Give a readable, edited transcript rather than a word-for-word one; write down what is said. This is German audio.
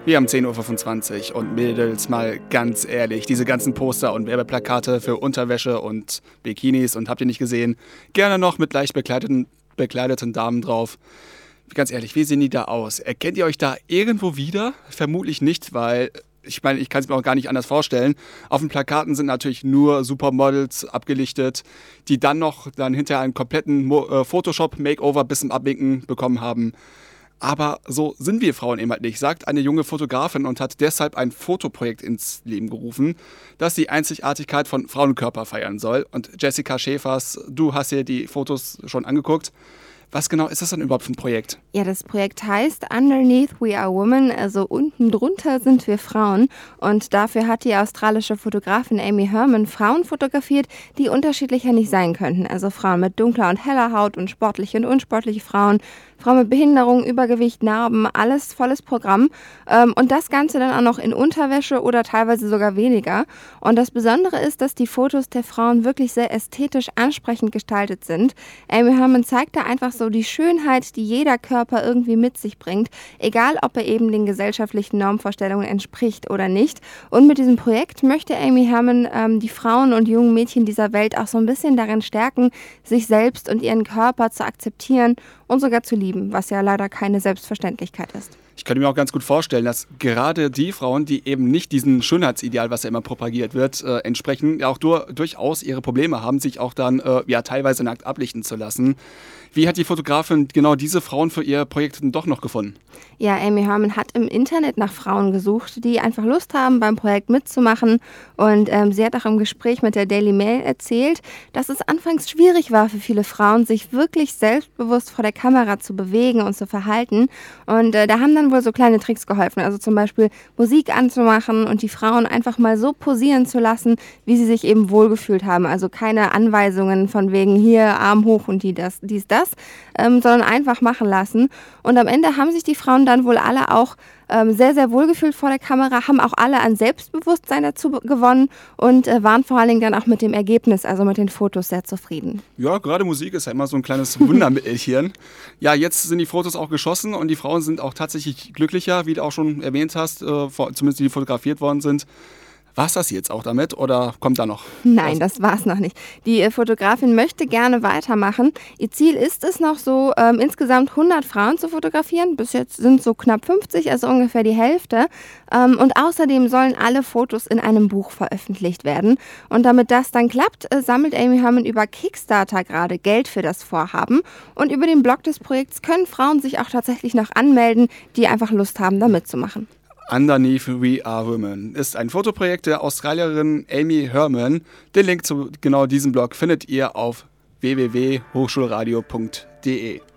Wir haben 10:25 Uhr und Mädels, mal ganz ehrlich, diese ganzen Poster und Werbeplakate für Unterwäsche und Bikinis und habt ihr nicht gesehen, gerne noch mit leicht bekleideten Damen drauf. Ganz ehrlich, wie sehen die da aus? Erkennt ihr euch da irgendwo wieder? Vermutlich nicht, weil ich meine, ich kann es mir auch gar nicht anders vorstellen. Auf den Plakaten sind natürlich nur Supermodels abgelichtet, die dann hinterher einen kompletten Photoshop-Makeover bis zum Abwinken bekommen haben. Aber so sind wir Frauen eben halt nicht, sagt eine junge Fotografin und hat deshalb ein Fotoprojekt ins Leben gerufen, das die Einzigartigkeit von Frauenkörper feiern soll. Und Jessica Schäfers, du hast dir die Fotos schon angeguckt. Was genau ist das denn überhaupt für ein Projekt? Ja, das Projekt heißt Underneath We Are Women, also unten drunter sind wir Frauen. Und dafür hat die australische Fotografin Amy Herman Frauen fotografiert, die unterschiedlicher nicht sein könnten. Also Frauen mit dunkler und heller Haut und sportliche und unsportliche Frauen, Frauen mit Behinderung, Übergewicht, Narben, alles volles Programm. Und das Ganze dann auch noch in Unterwäsche oder teilweise sogar weniger. Und das Besondere ist, dass die Fotos der Frauen wirklich sehr ästhetisch ansprechend gestaltet sind. Amy Herman zeigt da einfach so die Schönheit, die jeder Körper irgendwie mit sich bringt, egal ob er eben den gesellschaftlichen Normvorstellungen entspricht oder nicht. Und mit diesem Projekt möchte Amy Herman die Frauen und jungen Mädchen dieser Welt auch so ein bisschen darin stärken, sich selbst und ihren Körper zu akzeptieren und sogar zu lieben, was ja leider keine Selbstverständlichkeit ist. Ich könnte mir auch ganz gut vorstellen, dass gerade die Frauen, die eben nicht diesem Schönheitsideal, was ja immer propagiert wird, entsprechen, ja auch durchaus ihre Probleme haben, sich auch dann teilweise nackt ablichten zu lassen. Wie hat die Fotografin genau diese Frauen für ihr Projekt denn doch noch gefunden? Ja, Amy Herman hat im Internet nach Frauen gesucht, die einfach Lust haben, beim Projekt mitzumachen. Und sie hat auch im Gespräch mit der Daily Mail erzählt, dass es anfangs schwierig war für viele Frauen, sich wirklich selbstbewusst vor der Kamera zu bewegen und zu verhalten. Und da haben dann wohl so kleine Tricks geholfen. Also zum Beispiel Musik anzumachen und die Frauen einfach mal so posieren zu lassen, wie sie sich eben wohlgefühlt haben. Also keine Anweisungen von wegen hier Arm hoch und dies, das, sondern einfach machen lassen. Und am Ende haben sich die Frauen dann wohl alle auch sehr, sehr wohlgefühlt vor der Kamera, haben auch alle an Selbstbewusstsein dazu gewonnen und waren vor allen Dingen dann auch mit dem Ergebnis, also mit den Fotos, sehr zufrieden. Ja, gerade Musik ist ja immer so ein kleines Wundermittelchen. Ja, jetzt sind die Fotos auch geschossen und die Frauen sind auch tatsächlich glücklicher, wie du auch schon erwähnt hast, zumindest die fotografiert worden sind. War es das jetzt auch damit oder kommt da noch? Nein, das war es noch nicht. Die Fotografin möchte gerne weitermachen. Ihr Ziel ist es noch so, insgesamt 100 Frauen zu fotografieren. Bis jetzt sind so knapp 50, also ungefähr die Hälfte. Und außerdem sollen alle Fotos in einem Buch veröffentlicht werden. Und damit das dann klappt, sammelt Amy Herman über Kickstarter gerade Geld für das Vorhaben. Und über den Blog des Projekts können Frauen sich auch tatsächlich noch anmelden, die einfach Lust haben, da mitzumachen. Underneath We Are Women ist ein Fotoprojekt der Australierin Amy Herman. Den Link zu genau diesem Blog findet ihr auf www.hochschulradio.de.